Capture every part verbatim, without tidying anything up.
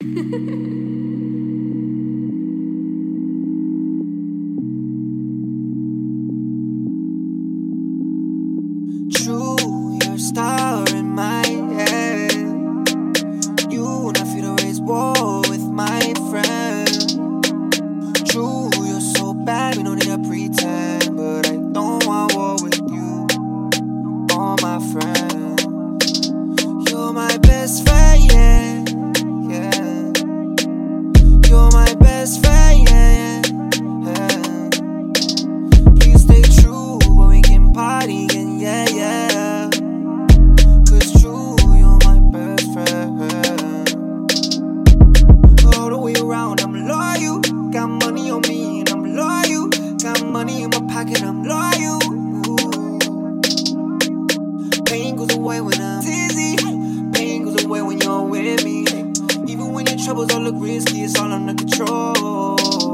True, you're a star in my head. You not feel to raise war with my friend. True, you're so bad, we don't need to pretend. But I don't want war with you or my friend. You're my best friend, yeah, yeah. You're my best friend, yeah, yeah. Please stay true, but we can party again, yeah, yeah. Cause true, you're my best friend. All the way around, I'm loyal. Got money on me and I'm loyal. Got money in my pocket, I'm loyal. Pain goes away when I'm dizzy. Pain goes away when you're with me. Even when your troubles all look risky, it's all under control.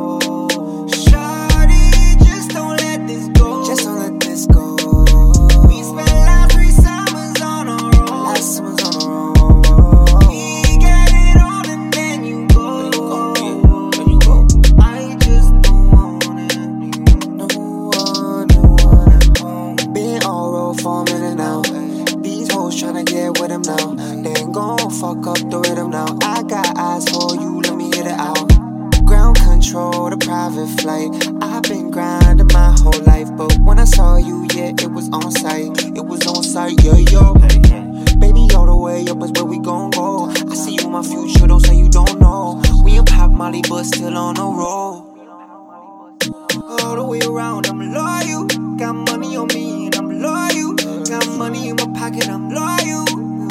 Shawty, just don't let this go. Just don't let this go. We spent last three summers on our own. Last summers on our own. We get it on and then you go. Then you go. I just don't want it anymore. No one, no one at home. Been on road for a minute now. These hoes tryna get with him now. They ain't gon' fuck up the rhythm now. I got eyes for you, let me hit it out. Ground control, the private flight. I've been grinding my whole life, but when I saw you, yeah, it was on sight. It was on sight, yeah, yo. Baby, all the way up is where we gon' go. I see you in my future, don't say you don't know. We in Pop Molly, but still on the road. All the way around, I'm loyal. Got money on me and I'm loyal. Got money in my pocket, I'm loyal.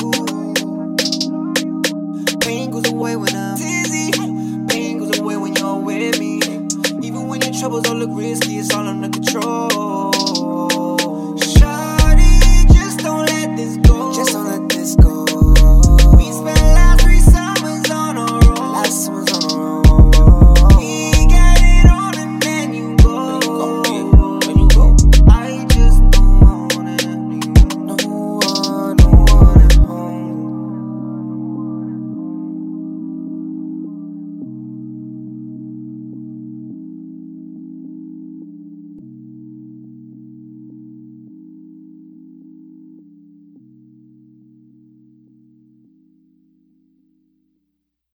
Pain goes away when I'm dizzy. Pain goes away when you're with me. Even when your troubles all look risky, it's all under control. Shawty, just don't let this go.